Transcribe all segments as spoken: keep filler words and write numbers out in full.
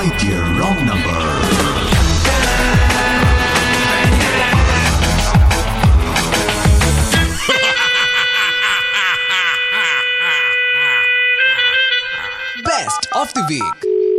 My dear wrong number. Best of the week.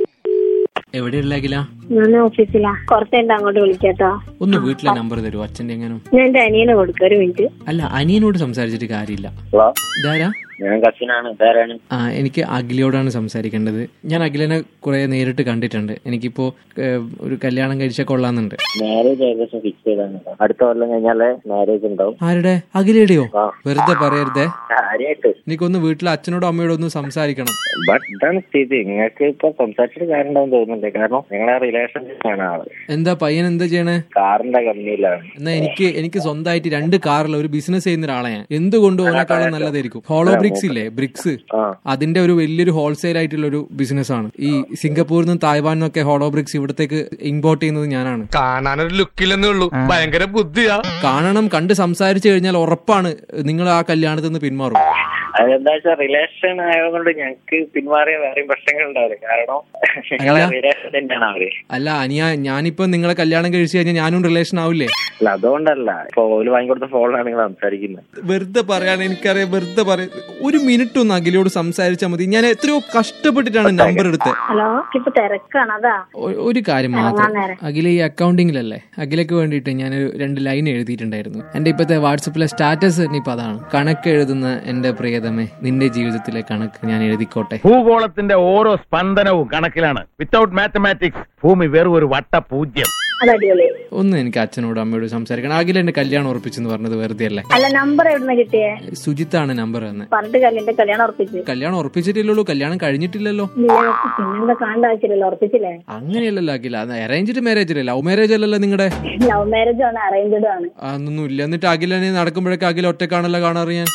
എവിടെയുള്ള ഞാൻ ഓഫീസിലാ. കുറച്ചുണ്ട് അങ്ങോട്ട് വിളിക്കാട്ടോ. ഒന്ന് വീട്ടിലെ നമ്പർ തരുമോ അച്ഛന്റെ എങ്ങനും? ഞാൻ എന്റെ അനിയനെ കൊടുക്കാം, ഒരു മിനിറ്റ്. അല്ല, അനിയനോട് സംസാരിച്ചിട്ട് കാര്യമില്ല. ഇതാരാ? ഞാൻ കസിനാണ്. ഇതാരാണ്? ആ, എനിക്ക് അഖിലയോടാണ് സംസാരിക്കേണ്ടത്. ഞാൻ അഖിലനെ കുറെ നേരിട്ട് കണ്ടിട്ടുണ്ട്. എനിക്കിപ്പോ ഒരു കല്യാണം കഴിച്ചാൽ കൊള്ളാന്നുണ്ട്. മാരേജ് ഏകദേശം ഫിക്സ് ചെയ്താണ്. അടുത്ത കൊല്ലം കഴിഞ്ഞാലേ മാരേജ് ഉണ്ടാവും. ആരുടെ? അഖിലയുടെയോ? വെറുതെ പറയരുതേ. കാര്യമായിട്ട് എനിക്കൊന്ന് വീട്ടിലെ അച്ഛനോടും അമ്മയോടും ഒന്ന് സംസാരിക്കണം. ബട്ട് ഇതാണ് സ്ഥിതി. നിങ്ങൾക്ക് ഇപ്പൊ സംസാരിച്ചിട്ട് കാര്യം ഉണ്ടാവും തോന്നുന്നുണ്ട്. കാരണം നിങ്ങളെ റിലേഷൻഷിപ്പ് ആണ് ആള്. എന്താ പയ്യൻ എന്താ ചെയ്യണേ? കാറിന്റെ കമ്പനിയിലാണ്. എന്നാ എനിക്ക് എനിക്ക് സ്വന്തമായിട്ട് രണ്ട് കാറിൽ ഒരു ബിസിനസ് ചെയ്യുന്ന ഒരാളെ ഞാൻ എന്തുകൊണ്ട് ഓനെക്കാളും നല്ലതായിരിക്കും. ഹോളോ ബ്രിക്സ് ഇല്ലേ, ബ്രിക്സ്, അതിന്റെ ഒരു വലിയൊരു ഹോൾസെയിൽ ആയിട്ടുള്ള ഒരു ബിസിനസ് ആണ്. ഈ സിംഗപ്പൂരിൽ നിന്നും തായ്വാനിൽ നിന്നൊക്കെ ഹോളോ ബ്രിക്സ് ഇവിടത്തേക്ക് ഇമ്പോർട്ട് ചെയ്യുന്നത് ഞാനാണ്. കാണാനൊരു ലുക്കില്ലെന്നേ ഉള്ളൂ, ഭയങ്കര ബുദ്ധിയാ. കാണണം, കണ്ട് സംസാരിച്ചു കഴിഞ്ഞാൽ ഉറപ്പാണ് നിങ്ങൾ ആ കല്യാണത്തിൽ നിന്ന് പിന്മാറും. അതെന്താ വെച്ചാൽ റിലേഷൻ ആയതുകൊണ്ട് ഞങ്ങക്ക് പിന്മാറിയ വേറെ പ്രശ്നങ്ങൾ ഉണ്ടാവില്ല. കാരണം റിലേഷൻ തന്നെയാണ് അവര്. അല്ല അനിയ, ഞാനിപ്പോ നിങ്ങളെ കല്യാണം കഴിച്ചു കഴിഞ്ഞാൽ ഞാനും റിലേഷൻ ആവില്ലേ? അല്ല അതുകൊണ്ടല്ല, ഇപ്പൊ ഓല് വാങ്ങിക്കൊടുത്ത ഫോണിലാണ് നിങ്ങൾ സംസാരിക്കുന്നത്. വെറുതെ പറയാണ്, എനിക്കറിയാം. വെറുതെ പറയാം. ഒരു മിനിറ്റ് ഒന്ന് അഖിലോട് സംസാരിച്ചാൽ മതി. ഞാൻ എത്രയോ കഷ്ടപ്പെട്ടിട്ടാണ് നമ്പർ എടുത്തത്. ഹലോ, ഇപ്പൊ തിരക്കാണ്. അതാ ഒരു കാര്യം മാത്രം, അഖില ഈ അക്കൗണ്ടിങ്ങിലല്ലേ, അഖിലക്ക് വേണ്ടിയിട്ട് ഞാൻ രണ്ട് ലൈൻ എഴുതിയിട്ടുണ്ടായിരുന്നു. എന്റെ ഇപ്പത്തെ വാട്സപ്പിലെ സ്റ്റാറ്റസ് തന്നെ ഇപ്പൊ അതാണ്. കണക്ക് എഴുതുന്ന എന്റെ പ്രിയതമേ, നിന്റെ ജീവിതത്തിലെ കണക്ക് ഞാൻ എഴുതിക്കോട്ടെ. ഭൂഗോളത്തിന്റെ ഓരോ സ്പന്ദനവും കണക്കിലാണ്. വിത്തൗട്ട് മാത്തമാറ്റിക്സ് ഭൂമി വെറും ഒരു വട്ട പൂജ്യം. ഒന്ന് എനിക്ക് അച്ഛനോടും അമ്മയോടും സംസാരിക്കണം. അഖില എന്റെ കല്യാണം ഉറപ്പിച്ചെന്ന് പറഞ്ഞത് വെറുതെ അല്ലേ? അല്ല, നമ്പർ എവിടുന്ന കിട്ടിയേ? സുജിത്താണ് നമ്പർ തന്നെ. പറഞ്ഞിട്ട് കല്യാണം കല്യാണം ഉറപ്പിച്ചു. കല്യാണം ഉറപ്പിച്ചിട്ടില്ലല്ലോ, കല്യാണം കഴിഞ്ഞിട്ടില്ലല്ലോ. പിന്നെന്താ കാണേണ്ട ആവശ്യമില്ലല്ലോ, ഉറപ്പിച്ചില്ലേ? അങ്ങനെയല്ലല്ലോ അഖില, അറേഞ്ച്ഡ് മാരേജ് അല്ലേ, ലവ് മാരേജ് അല്ലല്ലോ നിങ്ങളുടെ? ലവ് മാരേജ് ആണ്, അറേഞ്ച്ഡ് ആണ്. അതൊന്നും ഇല്ല. എന്നിട്ട് അഖിലനെ നടക്കുമ്പോഴേക്ക് അഖില ഒറ്റക്കാണല്ലോ കാണാറിയാൻ.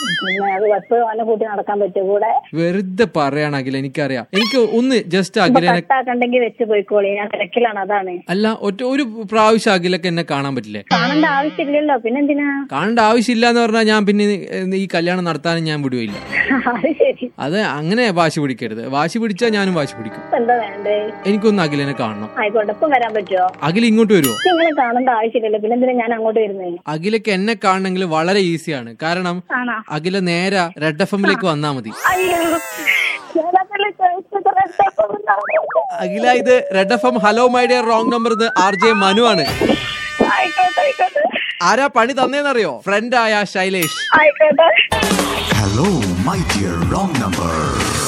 കൂട്ടി നടക്കാൻ പറ്റും കൂടെ? വെറുതെ പറയാണ് അഖില, എനിക്കറിയാം. എനിക്ക് ഒന്ന് ജസ്റ്റ് അഖിലനെ കണ്ടെങ്കിൽ വെച്ച് പോയിക്കോളി, ഞാൻ തിരക്കിലാണ്. അതാണ്. അല്ല, ഒറ്റ ഒരു പ്രാവശ്യം അഖിലക്ക് എന്നെ കാണാൻ പറ്റില്ലേ? കാണേണ്ട ആവശ്യമില്ലല്ലോ, പിന്നെന്തിനാ? കാണേണ്ട ആവശ്യമില്ല എന്ന് പറഞ്ഞാൽ ഞാൻ പിന്നെ ഈ കല്യാണം നടത്താനും ഞാൻ വിടുകയില്ല. അത് അങ്ങനെ വാശി പിടിക്കരുത്. വാശി പിടിച്ചാൽ ഞാനും വാശി പിടിക്കും. എന്താ വേണ്ടേ? എനിക്കൊന്ന് അഖിലനെ കാണണം. ആയിക്കോട്ടെ, ഇപ്പം വരാൻ പറ്റുമോ? അഖില ഇങ്ങോട്ട് വരുമോ? നിങ്ങളെ കാണേണ്ട ആവശ്യമില്ലല്ലോ, പിന്നെന്തിനാ ഞാൻ അങ്ങോട്ട് വരുന്നത്? അഖിലക്ക് എന്നെ കാണണമെങ്കിൽ വളരെ ഈസിയാണ്. കാരണം അഖില നേരെ റെഡ് എഫ് എമ്മിലേക്ക് വന്നാ മതി. അഖില, ഇത് red F M. Hello my dear wrong number. ഇത് ആർ ജെ മനു ആണ്. ആരാ പണി തന്നേന്നറിയോ? ഫ്രണ്ട് ആയ Shailesh. Hello, my dear wrong number.